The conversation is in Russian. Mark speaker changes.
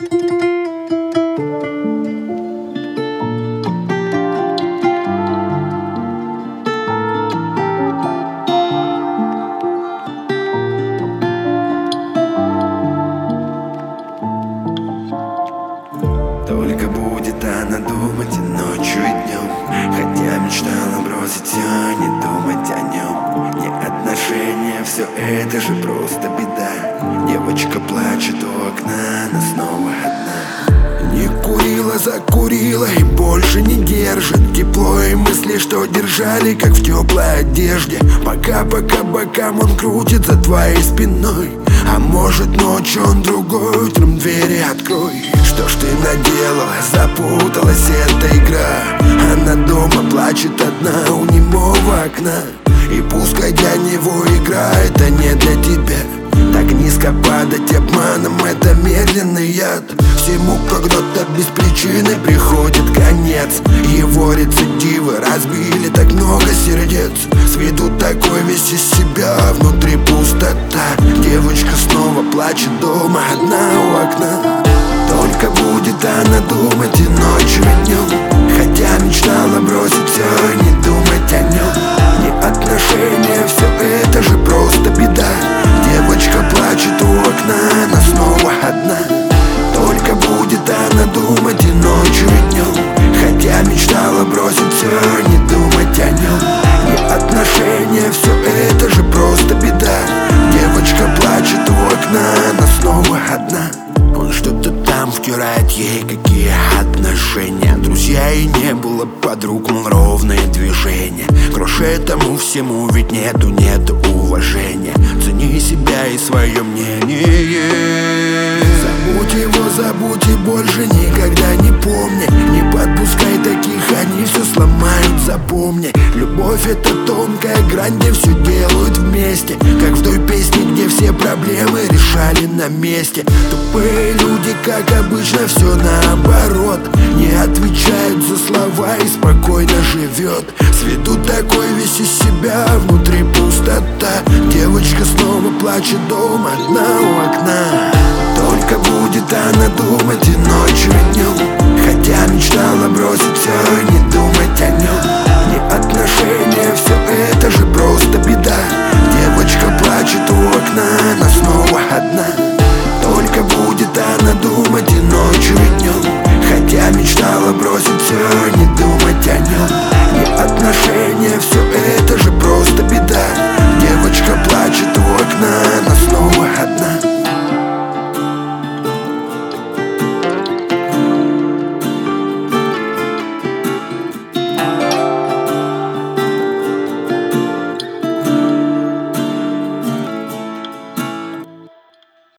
Speaker 1: Только будет она думать и ночью, и днем, хотя мечтала бросить все, не думать о нем. Не отношения, все это же просто беда. Девочка плачет у окна, она снова одна. Не курила, закурила и больше не держит тепло и мысли, что держали, как в теплой одежде. Пока бокам он крутит за твоей спиной, а может ночью он другой, утром двери открой. Что ж ты наделала, запуталась эта игра. Она дома плачет одна у немого окна. И пускай для него игра это не для тебя. Так низко падать обманом — это медленный яд. Всему когда-то без причины приходит конец. Его рецидивы разбили так много сердец. С виду такой весь из себя, внутри пустота. Девочка снова плачет дома одна у окна. Только будет она думать и ночью, и днем, хотя мечтала бросить все и не думать о нем. Не отношения, все это же просто беда. Девочка плачет у окна, она снова одна. Только будет она думать и ночью, и днем, хотя мечтала бросить все и не думать о нем. Не отношения, все это же просто беда. Девочка плачет у окна, она снова одна. Он что-то там втирает ей, какие отношения. Друзья и не было подруг, мол, ровное движение. Крош этому всему, ведь нету уважения. Цени себя и свое мнение. Забудь его, забудь и больше никогда не помни. Не подпускай таких, они все сломают, запомни. Любовь — это тонкая грань, где все делают вместе. Как в той песне, где все проблемы решали на месте. Тупые люди, как обычно, все наоборот. Не отвечают за слова и спокойно живет. С виду такой весь из себя, внутри пустота. Девочка снова плачет дома одна у окна. Только будет она думать и ночью, и днем, хотя мечтала бросить все и не думать о нем. Не отношения, все это же просто беда. Девочка плачет у окна, она снова одна.